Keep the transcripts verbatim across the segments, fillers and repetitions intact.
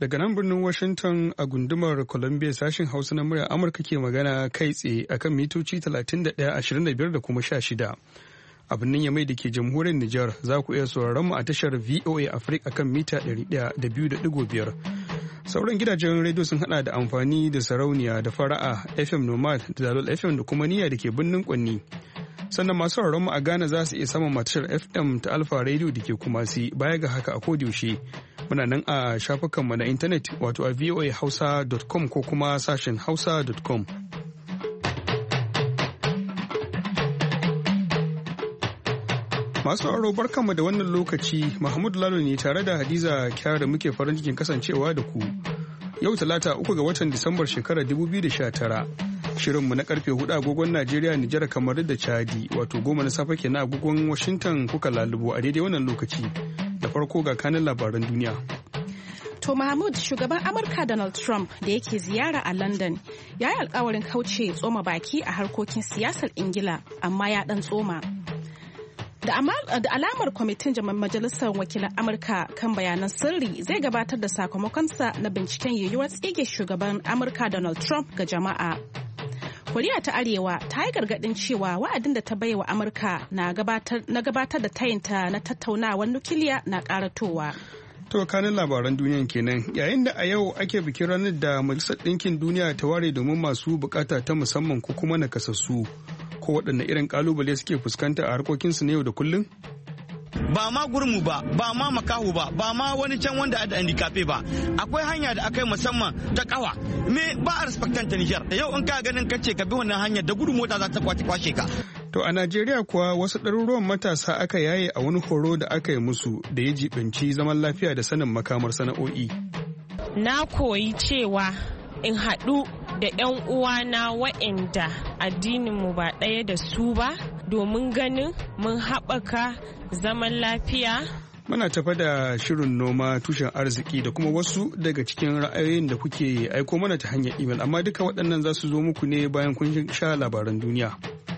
Daga nan birnin Washington a gundumar Columbia sashen Hausa na murya Amurka ke magana kai tsaye akan mitoci talatin da ɗaya, ashirin da biyar da kuma sha shida. A birnin Yamai da ke jamhuriyar Nijar za ku iya sauraron mu a tashar V O A Africa akan mita ɗari ɗaya da biyu da ɗigo biyar. Sauran gidajen rediyo sun hada da amfani da sarauniya da fara'a F M Nomad da Dalol F M da kuma niyya da ke birnin Kwanni. Sannan masu sauraron mu a Ghana za su iya samun matashar F M ta Alfa Radio da ke Kumasi. Baya ga haka a kodiyaushe muna nan a shafukanmu na intanet wato a voa hausa dot com ko kuma sashen hausa dot com. Masu sauraro barkanmu da wannan lokaci, Mahmud Lalo ne tare da Hadiza Kyara muke farin cikin kasancewa da ku. Yau Talata uku ga watan Disambar shekarar dubu biyu da sha tara. Shirinmu na karfe hudu agogon Najeriya, Nijar, kamar da Chadi, wato goma na safe kenan agogon Washington kuka lalubo a daidai wannan lokaci. Da farko ga kanin labaran duniya. To Mahmud, shugaban Amurka Donald Trump da yake ziyara a London ya yi alkawarin kauce tsoma baki a harkokin siyasar Ingila, amma ya dan tsoma. Da alamar kwamitin majalisar wakilan Amurka kan bayanan sirri zai gabatar da sakamakonsa na binciken yiwuwar tsige shugaban Amurka Donald Trump ga jama'a. Koriya ta Arewa ta yi gargadin cewa wa'adin da ta baiwa Amurka na gabatar da tayinta na tattaunawar nukiliya na karatowa. To kanin labaran duniyan kenan, yayin da a yau ake bikin ranar da Majalisar Ɗinkin Duniya ta ware domin masu bukata ta musamman ko kuma nakasassu, ko waɗanne irin kalubale suke fuskanta a harkokinsu na yau da kullum? Ba ma gurmu ba, ba ma makahu ba, ba ma wani can wanda da handikafe ba. Akwai hanya da aka yi musamman ta kawa. Me ba a respectan ta Nijar. Yau in ka ganin kace ka bi wannan hanyar da gudu mota za ta kwashe ka. To a Najeriya kuwa wasu ɗaruruwan matasa aka yaye a wani horo da aka yi musu da ya jibanci zaman lafiya da sanin makamar sana'o'i. Na koyi cewa in haɗu da 'yan uwana waɗanda addininmu ba ɗaya da su ba domin ganin mun haɓaka zaman lafiya. Muna tafa da shirin noma tushen arziki da kuma wasu daga cikin ra'ayoyin da kuke aiko mana ta hanyar imel, amma duka waɗannan za su zo muku ne bayan kun sha labaran duniya.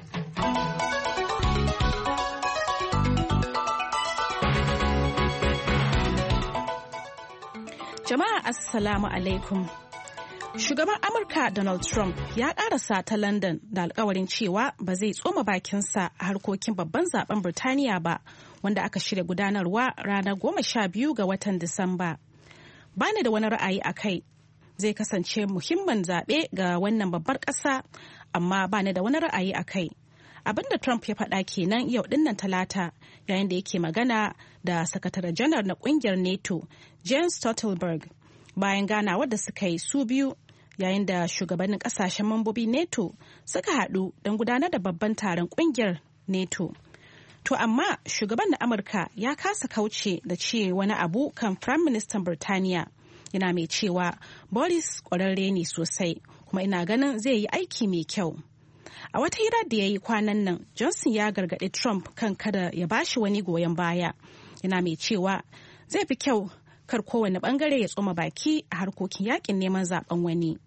Jama'a Assalamu alaikum. Shugaban Amurka Donald Trump ya karasa ta London da alkawarin cewa ba zai tsoma bakinsa a harkokin babban zaben Birtaniya ba, wanda aka shirya gudanarwa ranar goma sha biyu ga watan Disamba. Bani da wani ra'ayi a kai, zai kasance muhimmin zaɓe ga wannan babbar ƙasa, amma bani da wani ra'ayi a kai. Abinda Trump ya faɗa kenan yau dinnan Talata yayin da yake magana da sakataren janar na ƙungiyar NATO, Jens Stoltenberg, bayan ganawar da suka yi su biyu yayin da shugabannin kasashen mambobi NATO suka haɗu don gudanar da babban taron ƙungiyar NATO. To amma shugaban na Amurka ya kasa kauce da ce wani abu kan Prime Minister Birtaniya, yana mai cewa Boris ƙwararre ne sosai kuma ina ganin zai yi aiki mai kyau. A wata hira da ya yi kwanan nan, Johnson ya gargaɗi Trump kan kada ya bashi wani goyon baya, yana mai cewa zai fi kyau kar kowane bangare ya tsoma baki a harkokin yakin neman zaben wani.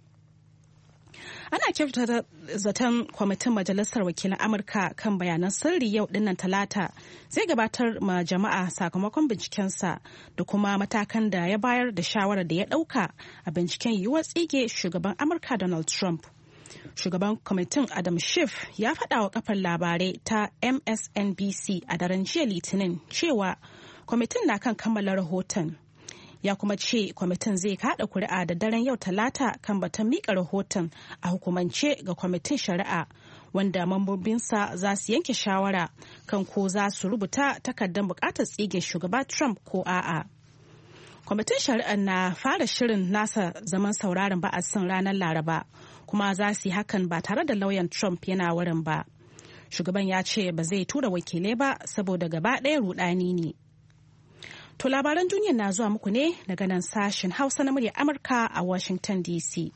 Ana kyautata zaton kwamitin majalisar wakilan Amurka kan bayanan sirri yau dinnan Talata zai gabatar ma jama'a sakamakon bincikensa da kuma matakan da ya bayar da shawarar da ya dauka a binciken yiwuwar tsige shugaban Amurka Donald Trump. Shugaban kwamitin Adam Schiff ya faɗa wa kafar labarai ta M S N B C a daren jiya Litinin cewa kwamitin na kan kammala rahoton. Ya kuma ce kwamitin zai kada kuri'a da daren yau Talata kan batun mika rahoton a hukumance ga kwamitin shari'a, wanda mambobinsa za su yanke shawara kan ko za su rubuta takardar bukatar tsige shugaba Trump ko a'a. Kwamitin shari'ar na fara shirin nasa zaman sauraron ba'asin ranar Laraba, kuma za su yi hakan ba tare da lauyan Trump yana wurin ba. Shugaban ya ce ba zai tura wakilai ba saboda gaba ɗaya rudani ne. To labaran duniya na zuwa muku ne daga nan sashen Hausa na muryar Amurka a Washington D C.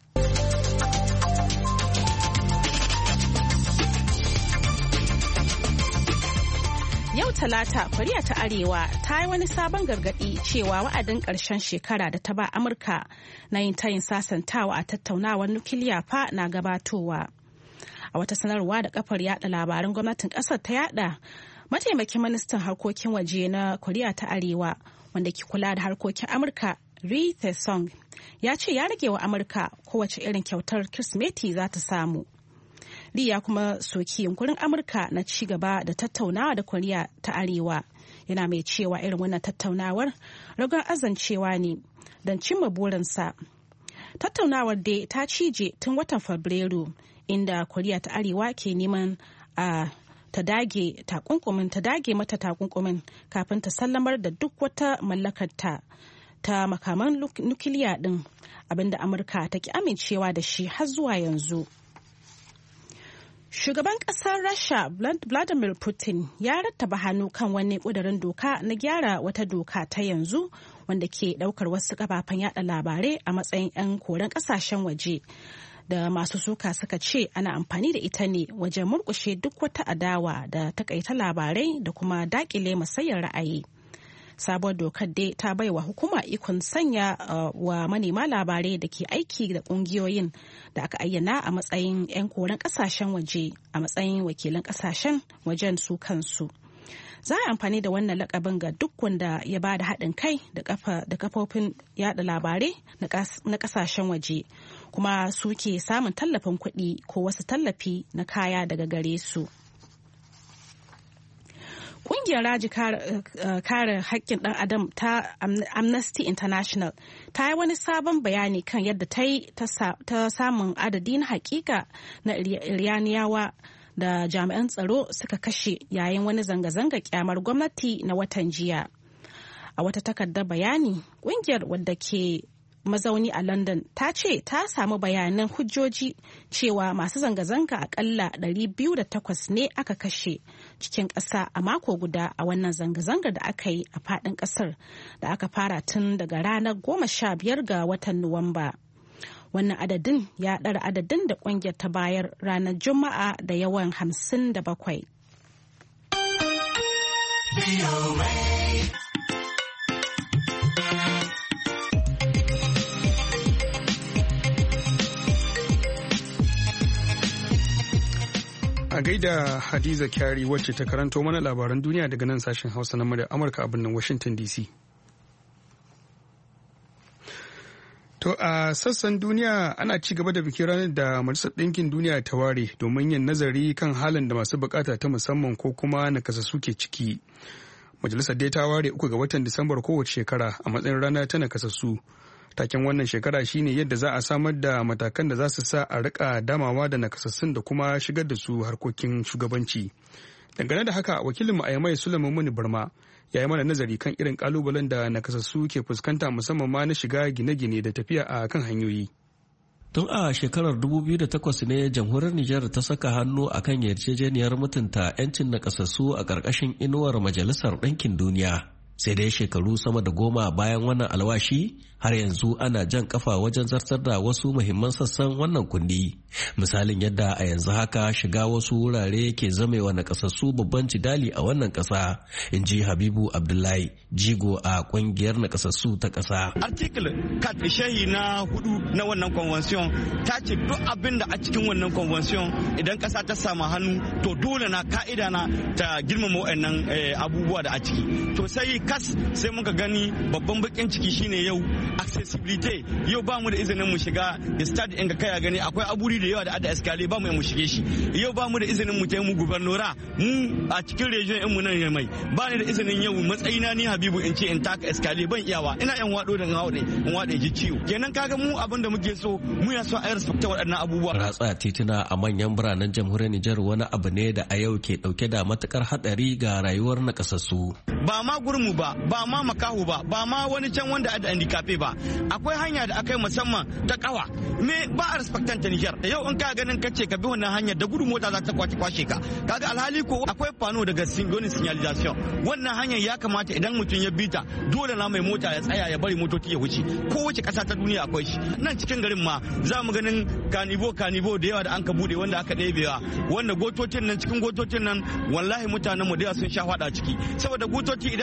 Yau Talata, Koriya ta Arewa ta yi wani sabon gargaɗi cewa wa'adin ƙarshen shekara da ta ba Amurka na yin tayin sasantawa a tattaunawar nukiliya fa na gabatowa. A wata sanarwa da kafar yada labaran gwamnatin ƙasar ta yada, mataimakin ministan harkokin waje na Koriya ta Arewa wanda ke kula da harkokin Amurka Ri Tae-sung ya ce ya rage wa Amurka kowace irin kyautar Kirsimeti za ta samu. Ri ya kuma soki yunkurin Amurka na ci gaba da tattaunawa da Koriya ta Arewa, yana mai cewa irin wannan tattaunawar ragon azancewa ne don cimma burinsa. Tattaunawar dai ta cije tun watan Fabrairu, inda Koriya ta Arewa ke neman a ta dage takunkumin ta dage mata takunkumin kafin ta sallamar da duk wata mallakarta ta makaman nukiliya din, abinda Amurka ta ki amincewa da shi har zuwa yanzu. Shugaban kasar Rasha Vladimir Putin ya rattaba hannu kan wani kudirin doka na gyara wata doka ta yanzu wanda ke daukar wasu kafafen yada labarai a matsayin 'yan koren kasashen waje, da masu suka suka ce ana amfani da ita ne wajen murkushe duk wata adawa da takaita labarai da kuma dakile musayar ra'ayi. Sabuwar dokar dai ta baiwa hukuma ikon sanya uh, wa manema labarai da ke aiki da kungiyoyin da aka ayyana a matsayin 'yan koren kasashen waje a matsayin wakilan kasashen wajen su kansu. Za a amfani da wannan lakabin ga duk wanda ya ba da haɗin kai da kafofin yada labarai na kasashen waje, kuma suke samun tallafin kuɗi ko wasu tallafi na kaya daga gare su. Ƙungiyar raji kare haƙƙin ɗan adam ta Amnesty International ta yi wani sabon bayani kan yadda ta yi ta samun adadi na haƙiƙa na Iraniyawa da jami'an tsaro suka kashe yayin wani zanga-zanga kyamar gwamnati na watan jiya. A wata takardar bayani, ƙungiyar wadda ke mazauni a London ta ce ta samu bayanan hujjoji cewa masu zanga-zanga akalla ɗari biyu da takwas ne aka kashe cikin ƙasa a mako guda a wannan zanga-zangar da aka yi a faɗin ƙasar da aka fara tun daga ranar goma sha biyar ga watan Nuwamba. Wannan adadin ya ɗara adadin da ƙungiyar ta bayar ranar Juma'a da yawan hamsin da bakwai. A gaida Hadiza Kyari wacce ta karanto mana labaran duniya daga nan sashen Hausa na muryar Amurka a birnin Washington D C. To a sassan duniya ana ci gaba da bikin ranar da Majalisar Ɗinkin Duniya ta ware domin yin nazari kan halin da masu bukata ta musamman ko kuma nakasassu ke ciki. Majalisar dai ta ware uku ga watan Disambar kowace shekara a matsayin rana ta nakasassu. Taken wannan shekara shine yadda za a samar da matakan da za su sa a rika damawa da nakasassun da kuma shigar da su harkokin shugabanci. Dangane da haka, wakilinmu a Yamai Sulaiman Muni Barma ya yi mana nazari kan irin kalubalen da nakasassu ke fuskanta musamman ma na shiga gine-gine da tafiya a kan hanyoyi. Tun a shekarar dubu biyu da takwas ne jamhuriyar Nijar ta saka hannu a kan yarjejeniyar mutunta 'yancin nakasassu a ƙarƙashin inuwar Majalisar Ɗinkin Duniya. Sai dai shekaru sama da goma bayan wannan alwashi har yanzu ana jan kafa wajen zartar da wasu muhimman sassan wannan kundi. Misalin yadda a yanzu haka shiga wasu wurare ke zamewa nakasassu babban jidali a wannan ƙasa, in ji Habibu Abdullahi, jigo a ƙungiyar nakasassu ta ƙasa. Article kat shahi na hudu na wannan convention ta ce duk abin da a cikin wannan convention idan ƙasa ta samu hannu to dole na ka'ida na ta girmama waɗannan abubuwa da a ciki. To sai kas sai muka gani babban bakin ciki shine yau accessibility, yau ba mu da izinin mu shiga stade inda kai gani akwai aburi da yawa da ada escalier ba mu mu shige shi. Yau ba mu da izinin mu tai mu gubernora mu a cikin region din mu nan mai ba ni da izinin yau matsayina ni Habibu in ce in taka escalier ban iyawa, ina yan wado da hawo ne in wade ji ciwo. Kenan kaga mu abin da muke so mu ya so a respect waɗannan abubuwa. Ratsa tituna a manyan biranen jamhuriyar Nijar wani abu ne da a yau ke dauke da matukar hadari ga rayuwar nakasassu. Ba ma gurmu ba, ba ma makahu ba, ba ma wani can wanda ada handicapé ba. Akwai hanya da aka yi musamman ta kawa. Me ba a respectanta Nijar. Yau in ka ganin kace ka bi wannan hanyar da gudu mota za ta kwace kwashe ka. Kaga alhali ko akwai fano daga singonin signalization. Wannan hanyar ya kamata idan mutum ya bita dole na mai mota ya tsaya ya bari motoci ya wuce. Kowace kasa ta duniya akwai shi. Nan cikin garin ma za mu ganin kanibo kanibo da yawa da an ka bude wanda aka ɗebewa. Wanda gotocin nan cikin gotocin nan wallahi mutanen mu da yawa sun sha fada ciki. Saboda gotoci idan an ɗebe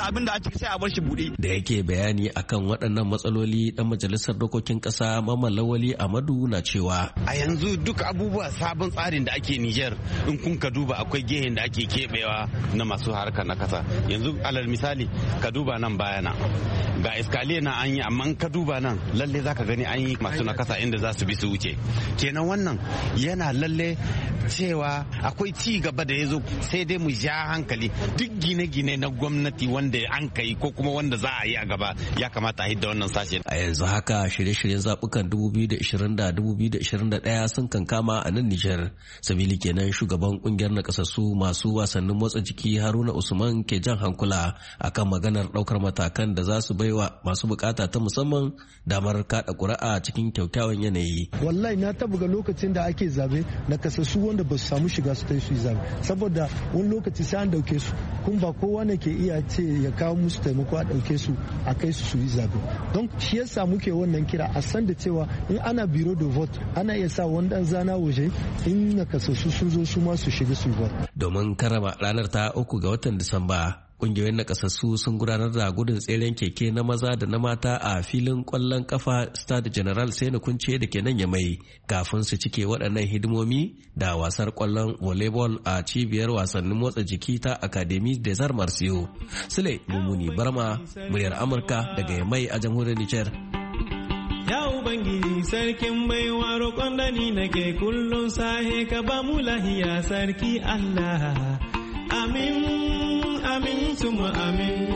abin da a ciki sai a bar shi bude. Da yake bayani akan waɗannan matsaloli dan majalisar dokokin ƙasa Mamman Lawali Amadu na cewa a yanzu duk abubuwa sabon tsarin da ake Niger in kun ka duba akwai gehen da ake kebewa na masu harkar na kasa. Yanzu alal misali ka duba nan bayana ga iskaliya na an yi amma in ka duba nan lalle zaka gani an yi masu na kasa inda za su bi su wuce. Kenan wannan yana lalle cewa akwai ci gaba da ya zo sai dai mu ja hankali duk gine-gine na gwamnati wanda an kai ko kuma wanda za a yi a gaba ya kamata a hidda wannan sashe. A yanzu haka shirye-shiryen zabukan dubu biyu da ishirin da dubu biyu da ishirin da ɗaya sun kankama a nan Nijar. Sabili kenan shugaban kungiyar nakasassu masu wasannin motsa jiki Haruna Usman ke jan hankula akan maganar ɗaukar matakan da za su baiwa masu bukata ta musamman damar kada ƙuri'a cikin kyakkyawan yanayi. Wallahi na tabuga lokacin da ake zabe nakasassu wanda ba su samu shiga su tai su yi zabe saboda wani lokaci sai an dauke su kun ba kowa ne ke iya ce ya kawo musu taimako a dauke su a kai su su yi zabe don shi yasa muke wannan kira a san da cewa in ana biro da vote ana iya sa wani dan zana waje in nakasassu sun zo su ma su shiga su vote. Domin karama ranar ta uku ga watan Disamba kungiyoyin nakasassu sun gudanar da gudun tseren keke na maza da na mata a filin kwallon kafa Stade General Sani Kunce da ke nan Yamai kafin su cike waɗannan hidimomi da wasar kwallon volleyball a cibiyar wasannin motsa jiki ta Academy des Arts Martiaux. Sule Mumuni Barma, muryar Amurka daga Yamai a jamhuriyar Nijar. Ya Ubangiji sarkin baiwa roƙon da ni nake kullum sahe ka ba mu lahiya sarki Allah. Amin, amin, tuma amin,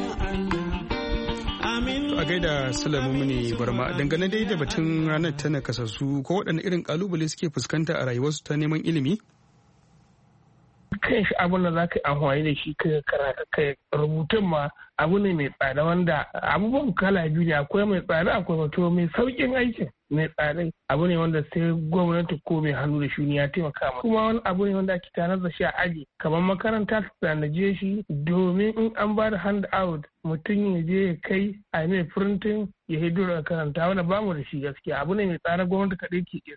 amin. A gaida Sulaimu Muni Barma, dangane dai da batun ranar ta nakasassu ko waɗanne irin kalubale suke fuskanta a rayuwarsu ta neman ilimi? Kan shi abin da za ka yi amfani da shi ka karata kai rubutun ma abu ne mai tsada wanda abubuwan kala biyu ne akwai mai tsada akwai wato mai saukin aikin mai tsada abu ne wanda sai gwamnati ko mai hannu da shuni ya taimaka ma kuma wani abu ne wanda ake tanar da shi a aji kamar makaranta ta tanaje shi domin in an ba da hand out mutum ya je ya kai a mai printing ya hido da karanta wanda bamu da shi gaskiya abu ne mai tsada gwamnati kaɗai ke iya.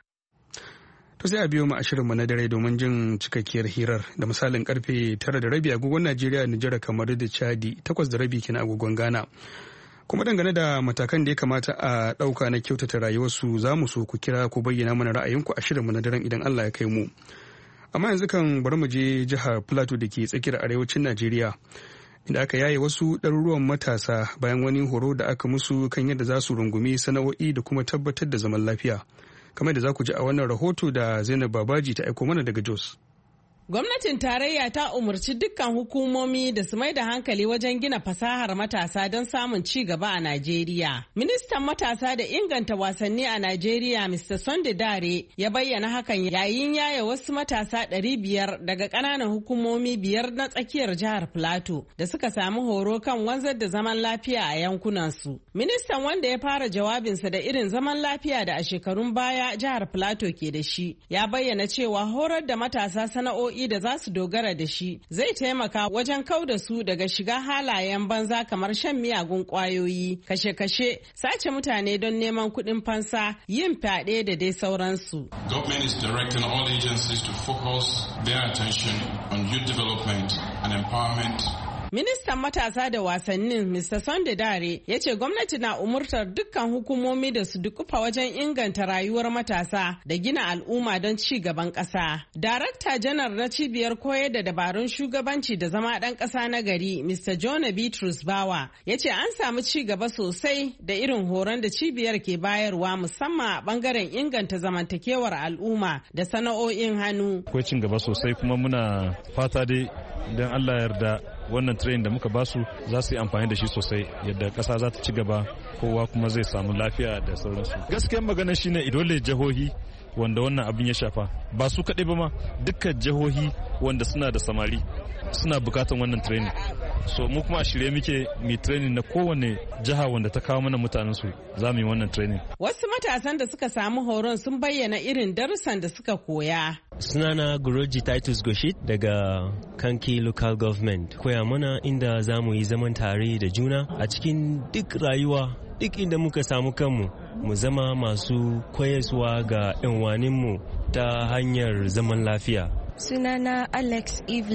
To sai a biyo mu a shirinmu na dare domin jin cikakkiyar hirar da misalin karfe tara da rabi agogon Najeriya, Nijar, kamar da Chadi, takwas da rabi kenan agogon Ghana. Kuma dangane da matakan da ya kamata a ɗauka na kyautata rayuwarsu za mu so ku kira ku bayyana mana ra'ayinku a shirinmu na daren idan Allah ya kai mu. Amma yanzu kan bari mu je jihar Plateau da ke tsakiyar arewacin Najeriya. Inda aka yaye wasu ɗaruruwan matasa bayan wani horo da aka musu kan yadda za su rungumi sana'o'i da kuma tabbatar da zaman lafiya. Kamar da za ku ji a wannan rahoto da Zainab Babaji ta aiko mana daga Jos. Gwamnatin tarayya ta umarci dukkan hukumomi da su mai da hankali wajen gina fasahar matasa don samun ci gaba a Najeriya. Ministan matasa da inganta wasanni a Najeriya, Mister Sunday Dare, ya bayyana hakan yayin yaya wasu matasa ɗari biyar daga ƙananan hukumomi biyar na tsakiyar jihar Plateau da suka samu horo kan wanzar da zaman lafiya a yankunansu. Ministan, wanda ya fara jawabinsa da irin zaman lafiya da a shekarun baya jihar Plateau ke da shi, ya bayyana cewa horar da matasa sana'o'i da za su dogara da shi zai taimaka wajen kauda su daga shiga halayen banza kamar shan miyagun kwayoyi, kashe-kashe, sace mutane don neman kuɗin fansa, yin fyaɗe da dai sauransu. Government is directing all agencies to focus their attention on youth development and empowerment. Ministan matasa da wasannin Mister Sunday Dare ya ce gwamnati na umurtar dukkan hukumomi da su dukufa wajen inganta rayuwar matasa da gina al'umma don ci gaban ƙasa. Darakta janar na cibiyar koyar da dabarun shugabanci da zama ɗan ƙasa na gari Mister Jonah Bitrus Bawa ya ce an samu ci gaba sosai da irin horon da cibiyar ke bayarwa musamman a ɓangaren inganta zamantakewar al'umma da sana'o'in hannu. Akwai cin gaba sosai kuma muna fata dai don Allah yarda wannan train da muka basu za su yi amfani da shi sosai yadda ƙasa za ta ci gaba kowa kuma zai samu lafiya da sauransu. Gaskiyar magana shine idole jihohi wanda wannan abin ya shafa ba su kaɗai ba ma dukkan jihohi wanda suna da samari suna bukatan wannan training. So mu kuma a shirye muke mu training na kowane jiha wanda ta kawo mana mutanen su za mu yi wannan training. Wasu matasan da suka samu horon sun bayyana irin darussan da suka koya. Sunana Guroji Titus Goshit daga Kanki Local Government. Koya mana inda za mu yi zaman tare da juna a cikin duk rayuwa, duk inda muka samu kanmu mu zama masu koyaswa ga 'yan waninmu ta hanyar zaman lafiya. Sunana Alex Evelyn.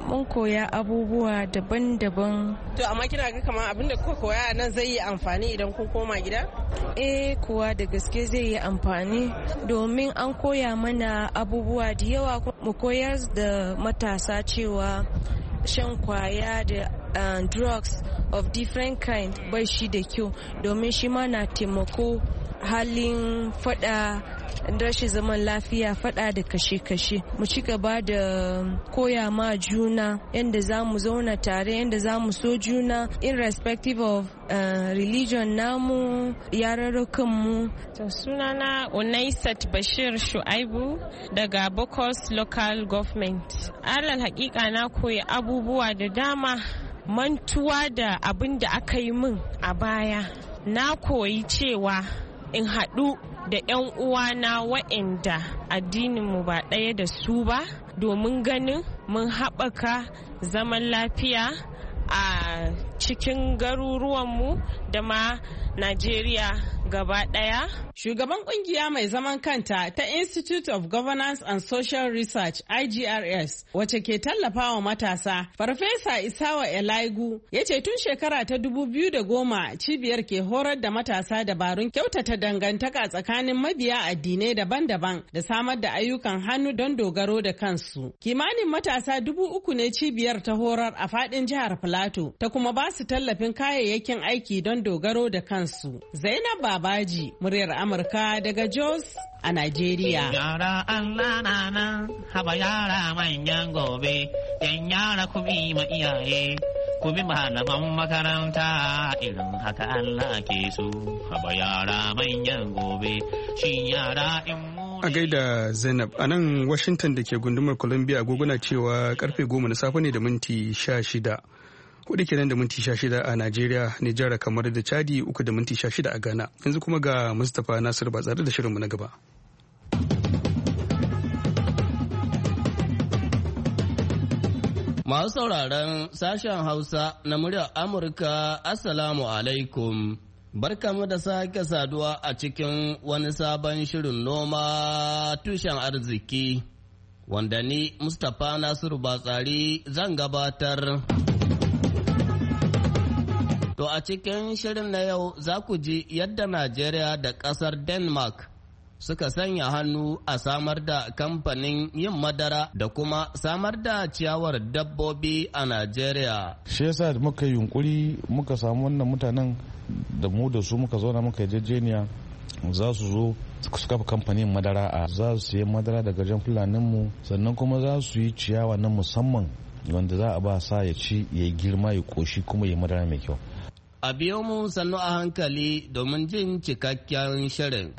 mun koya abubuwa daban-daban. To amma kina ga kamar abin da kuka koya nan zai yi amfani idan kun koma gida? Eh kuwa da gaske zai yi amfani domin an koya mana abubuwa da yawa, mu koyar da matasa cewa shan kwaya da uh, drugs of different kind bai shi da kyau, domin shi ma na taimako halin fada rashin zaman lafiya, fada da kashe-kashe. Mu ci gaba da koya ma juna yadda za mu zauna tare, yadda za mu so juna irrespective of uh, religion namu, yararrukanmu. Sunana Unaisat Bashir Shu'aibu daga Bokos Local Government. Alal hakika na koyi abubuwa da dama, mantuwa da abin da aka yi min a baya. Na koyi cewa in haɗu da 'yan uwana waɗanda addininmu ba ɗaya da su ba, domin ganin mun haɓaka zaman lafiya a cikin garuruwanmu da ma Najeriya gaba ɗaya. Shugaban kungiya mai zaman kanta ta Institute of Governance and Social Research I G R S wacce ke tallafawa matasa, Farfesa Isawa Elaigu ya ce tun shekara ta dubu biyu da goma cibiyar ke horar da matasa dabarun kyautata dangantaka tsakanin mabiya addinai daban-daban da samar da ayyukan hannu don dogaro da kansu. Kimanin matasa dubu uku ne cibiyar ta horar a faɗin jihar Filato ta kuma ba su tallafin kayayyakin aiki don dogaro da kansu. Zainab Babaji, muryar Amurka daga Jos a Najeriya. Yara Allah na nan, haba yara manyan gobe, yan yara ku bi ma iyaye, ku bi malaman makaranta, irin haka Allah ke so, haba yara manyan gobe, shi yara in mu. A gaida Zainab, a nan Washington da ke gundumar Columbia agogona cewa karfe goma na safe ne da minti sha shida. Kuɗi kenan da minti sha shida a Najeriya, Nijar, kamar da Chadi uku da minti sha shida a Ghana. Yanzu kuma ga Mustapha Nasiru ba tsare da shirinmu na gaba. Masu sauraron sashen Hausa na muryar Amurka, Assalamu alaikum. Barkamu da sake saduwa a cikin wani sabon shirin noma tushen arziki, wanda ni Mustapha Nasiru Batsari zan gabatar. To a cikin shirin na yau za ku ji yadda Najeriya da ƙasar Denmark suka sanya hannu a samar da kamfanin yin madara da kuma samar da ciyawar dabbobi a Najeriya. Shi yasa da muka yunkuri muka samu wannan mutanen da mu da su muka zauna muka yarjejeniya za su zo su kafa kamfanin madara a za su yi madara daga jan fulaninmu, sannan kuma za su yi ciyawa na musamman wanda za a ba sa ya ci ya girma ya koshi kuma ya madara mai kyau. A biyo mu sannu a hankali domin jin cikakken shirin.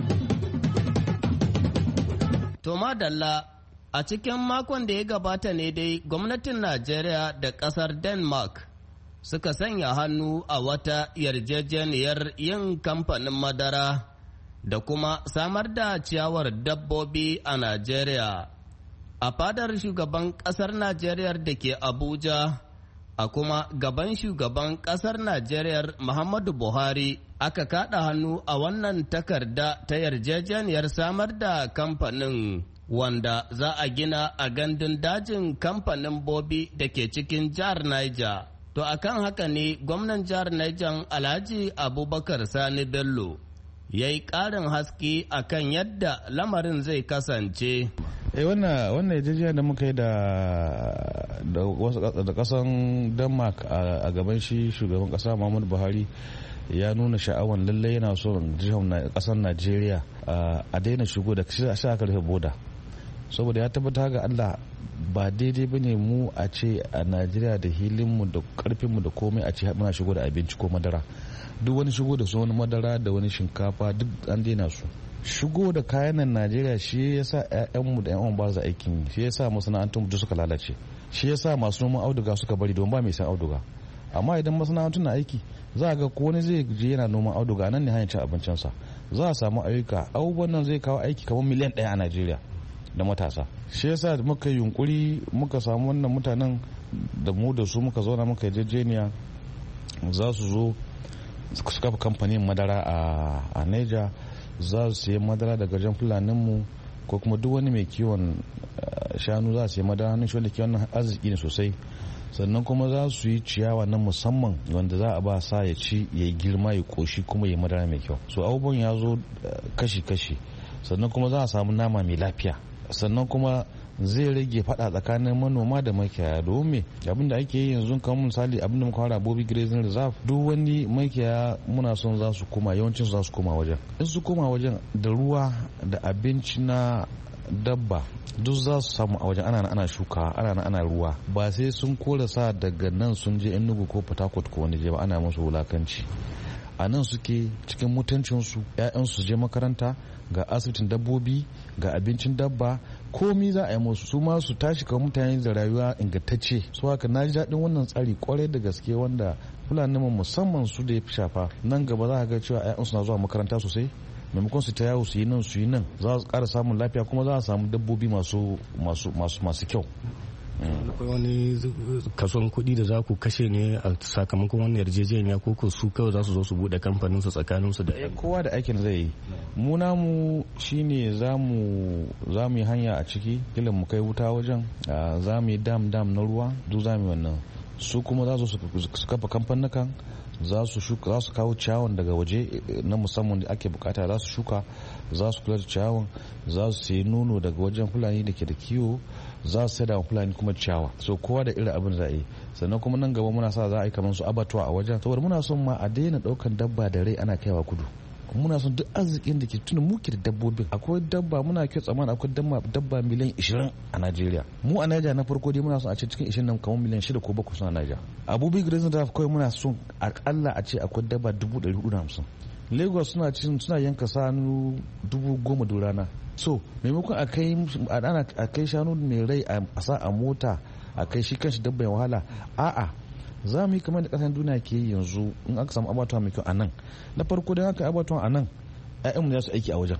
To madalla, a cikin makon da ya gabata ne dai gwamnatin Najeriya da ƙasar Denmark suka sanya hannu a wata yarjejeniyar yin kamfanin madara da kuma samar da ciyawar dabbobi a Najeriya. A fadar shugaban ƙasar Najeriya da ke Abuja, a kuma gaban shugaban ƙasar Najeriya Muhammadu Buhari aka kaɗa hannu a wannan takarda ta yarjejeniyar samar da kamfanin wanda za a gina a gandun dajin kamfanin Bobi da ke cikin jihar Niger. To akan haka ne gwamnan jihar Niger Alhaji Abubakar Sani Bello ya yi ƙarin haske akan yadda lamarin zai kasance. eh wannan wannan yarjejeniya da muka yi da da wasu da kasan Denmark a gaban shi shugaban kasa Muhammadu Buhari ya nuna sha'awan lallai yana so jihar kasar Najeriya a daina shigo da shi aka rufe boda, saboda ya tabbata ga Allah ba daidai bane mu a ce a Najeriya da hilinmu da karfinmu da komai a ce muna shigo da abinci ko madara. Duk wani shigo da su wani madara da wani shinkafa duk an daina su. Shigo da kayan nan Najeriya shi yasa ƴaƴanmu da ƴan ba su aikin, shi yasa masana'antun mu suka lalace, shi yasa masu noman auduga suka bari don ba mai san auduga. Amma idan masana'antun na aiki za a ga ko wani zai je yana noman auduga nan ne hanyar cin abincinsa, za a samu ayyuka. Abubuwan nan zai kawo aiki kamar miliyan ɗaya a Najeriya da matasa. Shi yasa muka yunkuri muka samu wannan mutanen da mu da su muka zauna muka yarjejeniya za su zo su kafa kamfanin madara a Niger, za su yi madara daga jan fulaninmu ko kuma duk wani mai kiwon shanu za su yi madara hannun shi wanda kiwon arziki ne sosai. sannan kuma za su yi ciyawa na musamman wanda za a ba sa ya ci ya yi girma ya koshi kuma ya madara mai kyau. So abubuwan ya zo kashi-kashi, sannan kuma za a samu nama mai lafiya, sannan kuma zai rage fada tsakanin manoma da makiyaya. Domin abin da ake yi yanzu kamar misali abin da muka fara Bobi Grazing Reserve, duk wani makiyaya muna son za su koma, yawancin su za su koma wajen. In su koma wajen da ruwa da abinci na dabba duk za su samu a wajen, ana ana shuka, ana ana ruwa, ba sai sun kora sa daga nan sun je Enugu ko Port Harcourt ko wani je ba ana musu wulakanci. A nan suke cikin mutuncinsu, 'ya'yansu je makaranta, ga asibitin dabbobi, ga abincin dabba, komi za a yi musu, su ma su tashi kamar mutane da rayuwa ingantacce. Su haka na ji daɗin wannan tsari kwarai da gaske, wanda fulani musamman su da ya fi shafa. Nan gaba za a ga cewa 'ya'yansu na zuwa makaranta sosai, maimakon su ta yawo su yi nan su yi nan, za su ƙara samun lafiya kuma za a samu dabbobi masu masu masu masu kyau. Akwai wani kason kuɗi da za ku kashe ne a sakamakon wannan yarjejeniya, ko ko su kawai za su zo su buɗe kamfanin su tsakanin su da kowa da aikin zai yi. Mu namu shine za mu za mu yi hanya a ciki, kila mu kai wuta wajen, za mu yi dam dam na ruwa, duk za mu yi wannan. Su kuma za su kafa kamfanukan, za su shuka, za su kawo ciyawan daga waje na musamman da ake bukata, za su shuka, za su kula da ciyawan, za su sayi nono daga wajen fulani da ke da kiwo, za su saida wa fulani kuma ciyawa. So kowa da irin abin da za a yi. Sannan kuma nan gaba muna sa za a yi kamar su abatuwa a wajen, saboda muna son ma a daina daukan dabba da rai ana kaiwa kudu. Muna son duk arzikin da ke tuna muke da dabbobin. Akwai dabba, muna kyau tsammanin akwai dabba miliyan ishirin a Najeriya. Mu a Najeriya na farko dai muna son a ce cikin ishirin nan kamar miliyan shida ko bakwai suna Najeriya. A Bobi Grazing Reserve kawai muna son akalla a ce akwai dabba dubu ɗari hudu da hamsin. Lagos suna cin suna yanka sanu dubu goma da rana. So maimakon a kai a kai shanu mai rai a sa a mota a kai shi kanshi dabba ya wahala, a'a za mu yi kamar da kasan duniya ke yi yanzu. In aka samu abatuwa mai kyau a nan, na farko da aka yi abatuwa a nan, ƴaƴanmu za su aiki a wajen.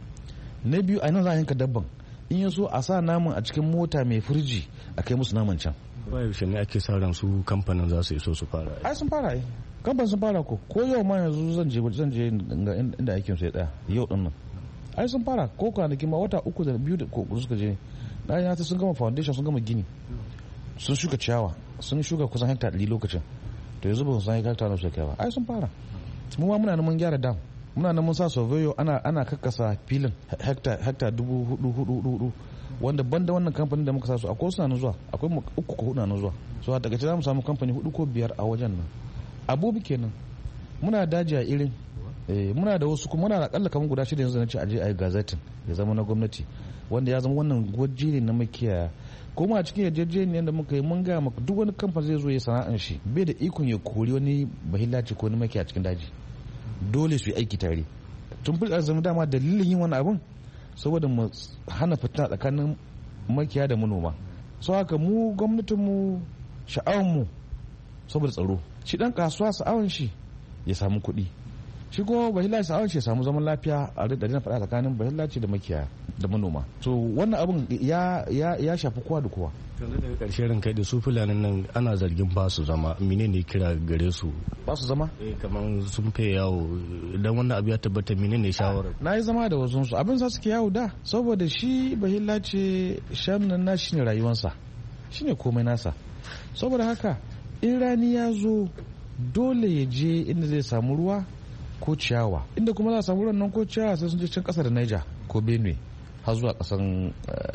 Na biyu a nan za a yanka dabban, in ya so a sa naman a cikin mota mai firji a kai musu naman can. Ba yaushe ne ake sa ran su kamfanin za su iso su fara? Ai sun fara ai, kamfanin sun fara ko ko yau ma yanzu zan je zan je inda aikin su ya tsaya yau din nan. Ai sun fara ko kwanaki ma wata uku da biyu da ko suka je. Na ya ta sun gama foundation, sun gama gini, sun shuka ciyawa, sun shuka kusan hekta ɗari lokacin. To yanzu ba su san hekta na su kai ba. Ai sun fara. Mu ma muna nan mun gyara dam, muna nan mun sa surveyor, ana ana kakkasa filin hekta hekta dubu hudu hudu hudu, wanda banda wannan kamfanin da muka sa su akwai suna nan zuwa, akwai uku ko hudu na zuwa. So a takaice za mu samu kamfani hudu ko biyar a wajen nan. Abubu kenan. Muna daji a irin, eh muna da wasu kuma muna da akalla kamar guda shida yanzu na ce aje ayi gazetin ya zama na gwamnati, wanda ya zama wannan gwaji ne na makiyaya. Kuma a cikin yarjejeniyar da muka yi mun gaya maka duk wani kamfani zai zo ya sana'an shi bai da ikon ya kori wani bahillaci ko wani makiya cikin daji, dole su yi aiki tare. Tun fi arzami dama dalilin yin wani abun saboda mu hana fitina tsakanin makiya da manoma. So haka mu gwamnatinmu sha'awanmu saboda tsaro, shi dan kasuwa sha'awan shi ya samu kuɗi, shi kuma bahillaci sha'awan shi ya samu zaman lafiya a da na faɗa tsakanin bahillaci da makiyaya da manoma. So wannan abun ya ya ya shafi kowa da kowa. Yanzu daga ƙarshe ran kai da su fulanin nan ana zargin ba su zama, menene kira gare su? Ba su zama? Eh kamar sun fe yawo, idan wannan abu ya tabbata menene shawarar? Na yi zama da wasu su abin sa suke yawo da, saboda shi bahillaci shanun na shine rayuwarsa, shine komai nasa. Saboda haka in rani ya zo dole ya je inda zai samu ruwa ko ciyawa, inda kuma za a samu ruwan nan ko ciyawa sai sun je can kasar Niger ko Benue har zuwa kasan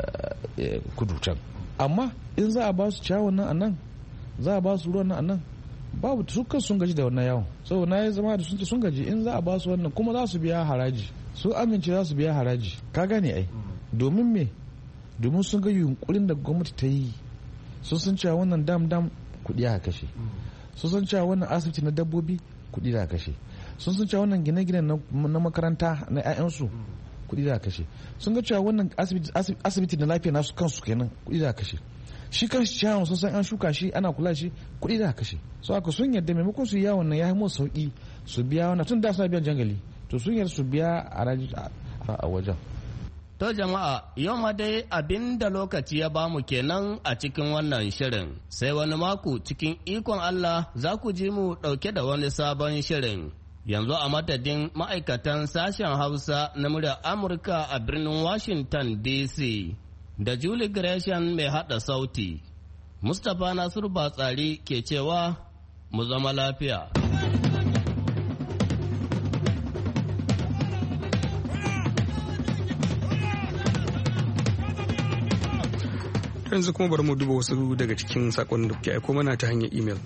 kudu can. Amma in za a ba su ciyawan nan a nan, za a ba su ruwan nan a nan, babu su kan sun gaji da wannan yawon. Saboda na yi zama da sun ce sun gaji, in za a ba su wannan kuma za su biya haraji, su amince za su biya haraji. Ka gane ai, domin me? Domin sun ga yunkurin da gwamnati ta yi, sun san cewa wannan dam dam kuɗi aka kashe, sun san cewa wannan asibiti na dabbobi kuɗi da kashe, sun san cewa wannan gine-gine na makaranta na 'ya'yansu kuɗi da kashe, sun ga cewa wannan asibiti na lafiya nasu kansu kenan kuɗi da kashe, shi kan ciyawan sun san an shuka shi ana kula shi kuɗi da kashe. So haka sun yarda maimakon su yi yawon nan ya yi musu sauki su biya wannan, tun da suna biyan jangali to sun yarda su biya a wajen. To jama'a yau ma dai abin da lokaci ya bamu kenan a cikin wannan shirin, sai wani mako cikin ikon Allah za ku ji mu ɗauke da wani sabon shirin. Yanzu a madadin ma'aikatan sashen Hausa na muryar Amurka a birnin Washington D C da Julie Gresham mai haɗa sauti, Mustapha Nasiru Batsari ke cewa mu zama lafiya. Yanzu kuma bari mu duba wasu daga cikin sakonnin da kuke aiko mana ta hanyar imel.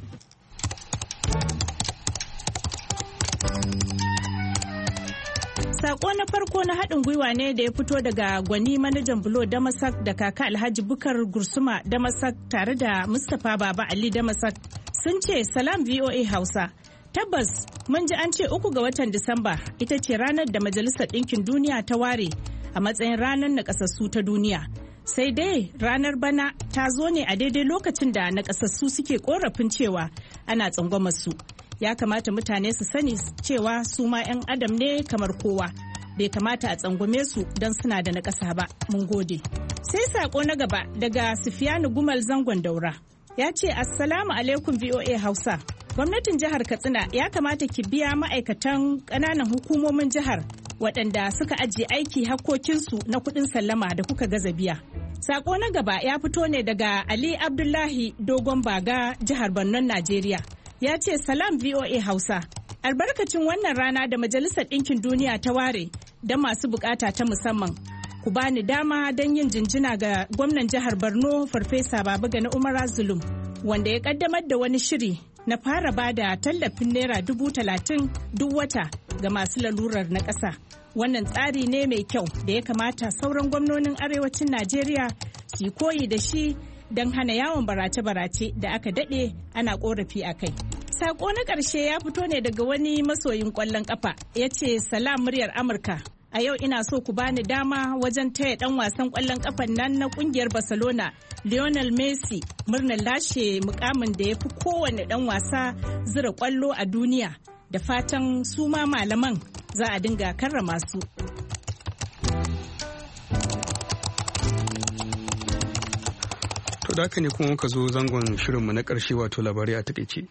Sako na farko na haɗin gwiwa ne da ya fito daga Gwani manajan Bulo Damasak da kaka Alhaji Bukar Gursuma Damasak tare da Mustapha Baba Ali Damasak sun ce salam V O A Hausa. Tabbas mun ji an ce uku ga watan Disamba ita ce ranar da Majalisar Ɗinkin Duniya ta ware a matsayin ranar nakasassu ta duniya. Sai dai ranar bana ta zo ne a daidai lokacin da nakasassu suke korafin cewa ana tsangwamar su. Ya kamata mutane su sani cewa su ma 'yan adam ne kamar kowa. Bai kamata a tsangwame su don suna da nakasa ba. Mun gode. Sai sako na gaba daga Sufiyanu Gumal Zangon Daura. Ya ce Assalamu alaikum V O A Hausa. Gwamnatin jihar Katsina ya kamata ki biya ma'aikatan ƙananan hukumomin jihar waɗanda suka ajiye aiki hakkokinsu na kuɗin sallama da kuka gaza biya. Sako na gaba ya fito ne daga Ali Abdullahi Dogon Baga jihar Borno Najeriya. Ya ce salam V O A Hausa. Albarkacin wannan rana da Majalisar Ɗinkin Duniya ta ware don masu bukata ta musamman. Ku bani dama don yin jinjina ga gwamnan jihar Borno Farfesa Babagana Umar Zulum wanda ya kaddamar da wani shiri na fara bada tallafin naira dubu talatin duk wata ga masu lalurar na ƙasa. Wannan tsari ne mai kyau da ya kamata sauran gwamnonin arewacin Najeriya su yi koyi da shi don hana yawon barace-barace da aka daɗe ana ƙorafi a kai. Sako na ƙarshe ya fito ne daga wani masoyin ƙwallon ƙafa ya ce salam muryar Amurka. A yau ina so ku bani dama wajen taya ɗan wasan ƙwallon ƙafan nan na ƙungiyar Barcelona Lionel Messi murnar lashe mukamin da ya fi kowane ɗan wasa zira ƙwallo a duniya. Da fatan su ma malaman za a dinga karrama su. To da haka ne kuma muka zo zangon shirinmu na ƙarshe wato labarai a takaice.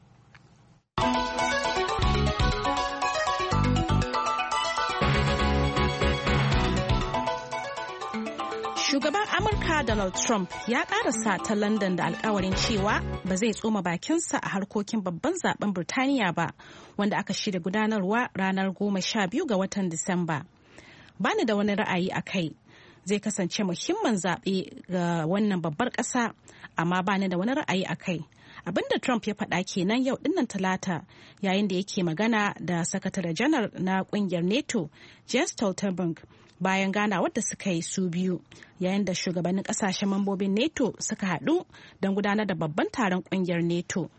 Shugaban Amurka Donald Trump ya karasa ta London da alkawarin cewa ba zai tsoma bakinsa a harkokin babban zaben Birtaniya ba wanda aka shirya gudanarwa ranar goma sha biyu ga watan Disamba. Bani da wani ra'ayi a kai. Zai kasance muhimmin zaɓe ga wannan babbar ƙasa, amma bani da wani ra'ayi a kai. Abinda Trump ya faɗa kenan yau dinnan Talata yayin da yake magana da sakatare janar na ƙungiyar NATO, Jens Stoltenberg, bayan ganawar da suka yi su biyu yayin da shugabannin kasashen mambobin NATO suka haɗu don gudanar da babban taron ƙungiyar NATO.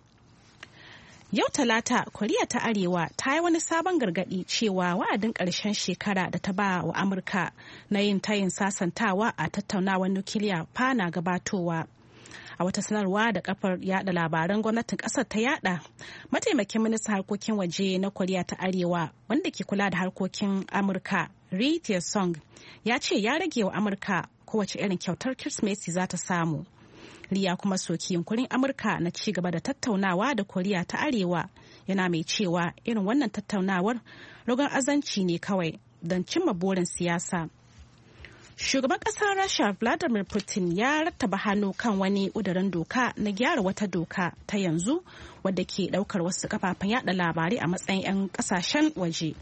Yau Talata, Koriya ta Arewa ta yi wani sabon gargaɗi cewa wa'adin ƙarshen shekara da ta ba wa Amurka na yin tayin sasantawa a tattaunawar nukiliya fa na gabatowa. A wata sanarwa da kafar yada labaran gwamnatin kasar ta yada, mataimakin ministan harkokin waje na Koriya ta Arewa wanda ke kula da harkokin Amurka, Ri Tae-sung, ya ce ya rage wa Amurka kowace irin kyautar Kirsimeti za ta samu. Ri ya kuma soki yunkurin Amurka na ci gaba da tattaunawa da Koriya ta Arewa, yana mai cewa irin wannan tattaunawar ragon azanci ne kawai don cimma burin siyasa. Shugaban ƙasar Rasha Vladimir Putin ya rattaba hannu kan wani ƙudurin doka na gyara wata doka ta yanzu wadda ke ɗaukar wasu kafafen yada labarai a matsayin 'yan ƙasashen waje.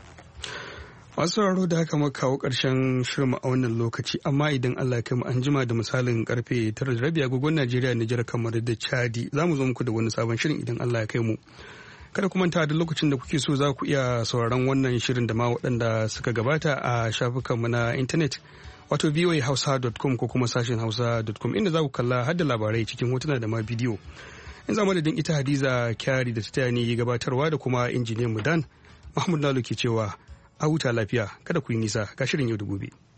Masu sauraro da haka muka kawo ƙarshen shirin a wannan lokaci, amma idan Allah ya kai mu an jima da misalin karfe tara da rabi agogon Najeriya, Nijar, kamar da Chadi za mu zo muku da wani sabon shirin idan Allah ya kai mu. Kada ku manta da lokacin da kuke so za ku iya sauraron wannan shirin da ma waɗanda suka gabata a shafukanmu na intanet. Wato v o a hausa dot com ko kuma sashen hausa dot com inda za ku kalla har da labarai cikin hotuna da ma bidiyo. In za madadin ita Hadiza Kyari da ta taya ni gabatarwa da kuma injiniyan mu Dan, Mahmud Lalo ke cewa a huta lafiya, kada ku yi nisa ga shirin yau da gobe.